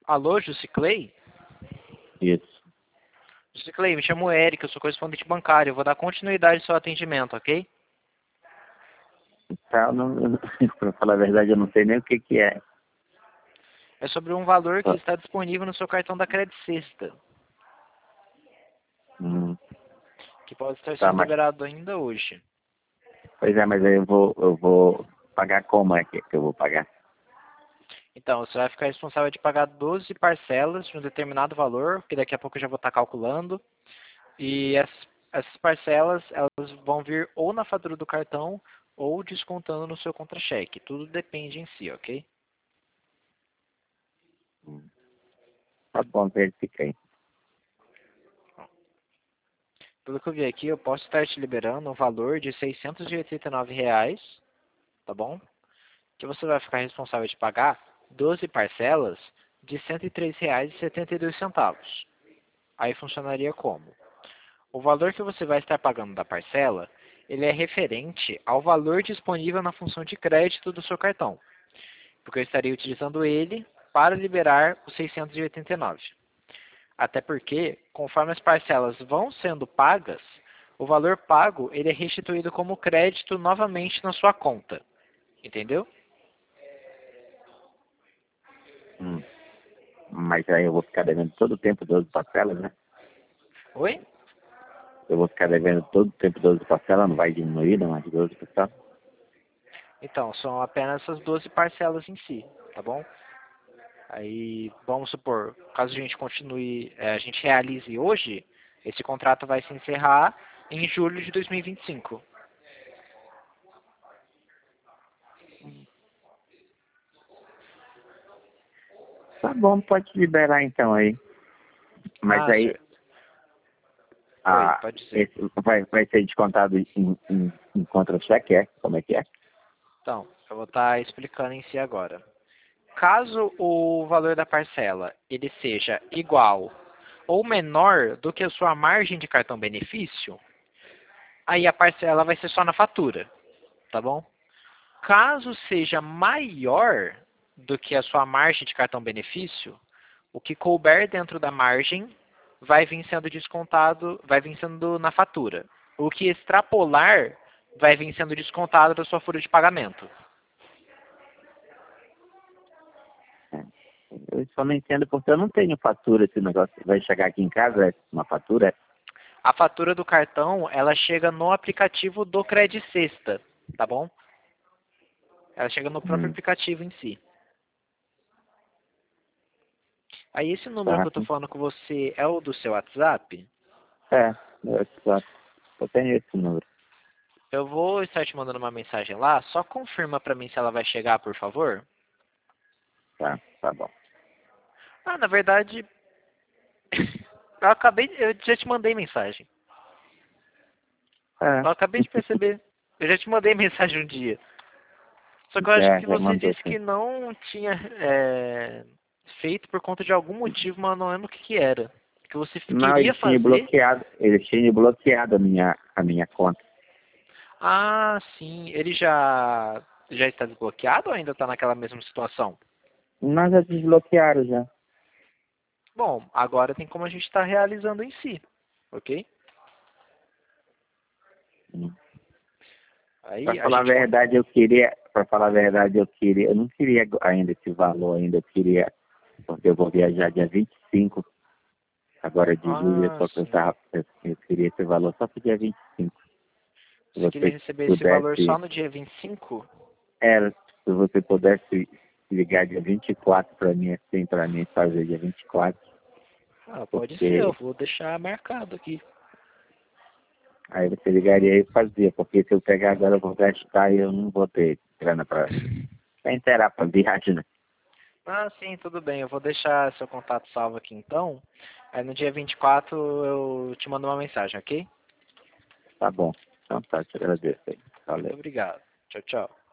Alô, Jusiclei? Isso. Jusiclei, me chamo Eric, eu sou correspondente bancário. Eu vou dar continuidade ao seu atendimento, ok? Tá, pra falar a verdade, eu não sei nem o que que é. É sobre um valor que Só- está disponível no seu cartão da Credit Sexta, Hum, que pode estar tá, sendo mas, liberado ainda hoje. pois é, mas aí eu vou pagar como é que eu vou pagar? Então, você vai ficar responsável de pagar 12 parcelas de um determinado valor, que daqui a pouco eu já vou estar calculando. E essas parcelas, elas vão vir ou na fatura do cartão ou descontando no seu contra-cheque. Tudo depende em si, ok? Hum, Tá bom, verifiquei. Pelo que eu vi aqui, eu posso estar te liberando um valor de R$ 689, tá bom? Que você vai ficar responsável de pagar 12 parcelas de R$ 103,72. Aí funcionaria como? O valor que você vai estar pagando da parcela, ele é referente ao valor disponível na função de crédito do seu cartão, porque eu estaria utilizando ele para liberar os 689. Até porque, conforme as parcelas vão sendo pagas, o valor pago ele é restituído como crédito novamente na sua conta. Entendeu? Hum, Mas aí eu vou ficar devendo todo o tempo 12 parcelas, né? Oi? Eu vou ficar devendo todo o tempo 12 parcelas, não vai diminuir, não, mais de 12 parcelas? Então, são apenas essas 12 parcelas em si, tá bom? Aí, vamos supor, caso a gente continue, a gente realize hoje, esse contrato vai se encerrar em julho de 2025. Tá bom, pode liberar então aí. Mas Ah, aí senhor. Oi, pode dizer. esse vai ser descontado em contra-cheque, é? Como é que é? Então, eu vou estar explicando em si agora. Caso o valor da parcela ele seja igual ou menor do que a sua margem de cartão benefício, aí a parcela vai ser só na fatura, tá bom? Caso seja maior do que a sua margem de cartão benefício, o que couber dentro da margem vai vir sendo descontado, vai vir sendo na fatura. O que extrapolar vai vir sendo descontado da sua folha de pagamento. Eu só não entendo porque eu não tenho fatura esse negócio. Vai chegar aqui em casa, é uma fatura? A fatura do cartão, ela chega no aplicativo do Credit Sexta, tá bom? Ela chega no próprio Hum, aplicativo em si. Aí esse número que tá. eu tô falando com você é o do seu WhatsApp? É, eu tenho esse número. Eu vou estar te mandando uma mensagem lá, só confirma pra mim se ela vai chegar, por favor. Tá bom. Ah, na verdade, eu já te mandei mensagem. É, Eu acabei de perceber. Eu já te mandei mensagem um dia. Só que eu acho que já você mandou disse sim. que não tinha feito por conta de algum motivo, mas não lembro o que que era. Que você Não, queria fazer. ele tinha bloqueado a minha conta. Ah, sim. Ele já está desbloqueado ou ainda está naquela mesma situação? Mas já desbloquearam já. Bom, agora tem como a gente estar realizando em si, ok? Hum. Pra Aí a falar a gente verdade, eu não queria ainda esse valor ainda, eu queria, porque eu vou viajar dia 25 agora de julho, Ah, só que sim. eu queria esse valor só pro dia 25. Se Você queria você receber esse valor só pudesse, no dia 25? se você pudesse ligar dia 24 para mim fazer dia 24, Ah, pode ser, eu porque vou deixar marcado aqui. aí você ligaria e fazia, porque se eu pegar agora eu vou gastar e eu não vou ter grana para inteirar para viagem, né? Ah, sim, tudo bem. Eu vou deixar seu contato salvo aqui então. Aí no dia 24 eu te mando uma mensagem, ok? Tá bom. Então tá, te agradeço aí. Muito Valeu. obrigado. Tchau, tchau.